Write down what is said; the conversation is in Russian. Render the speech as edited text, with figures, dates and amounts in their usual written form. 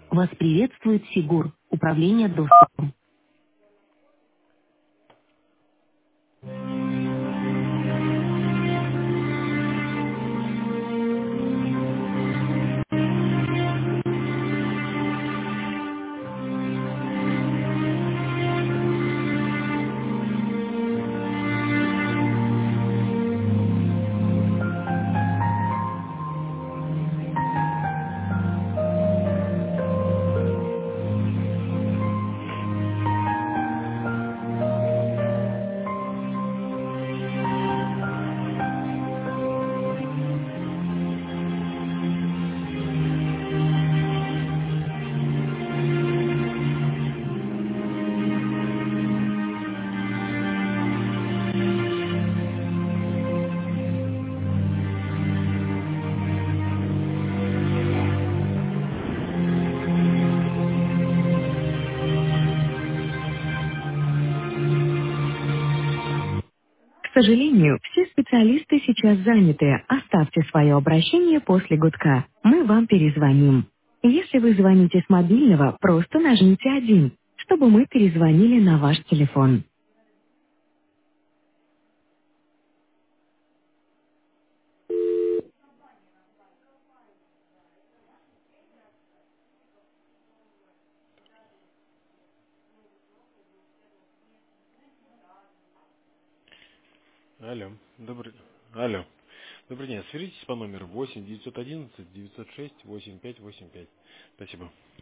Вас приветствует Сигур, управление доступом. К сожалению, все специалисты сейчас заняты. Оставьте свое обращение после гудка. Мы вам перезвоним. Если вы звоните с мобильного, просто нажмите 1, чтобы мы перезвонили на ваш телефон. Алло. Алло. Добрый день. Свяжитесь по номеру 8 911 906 8585. Спасибо.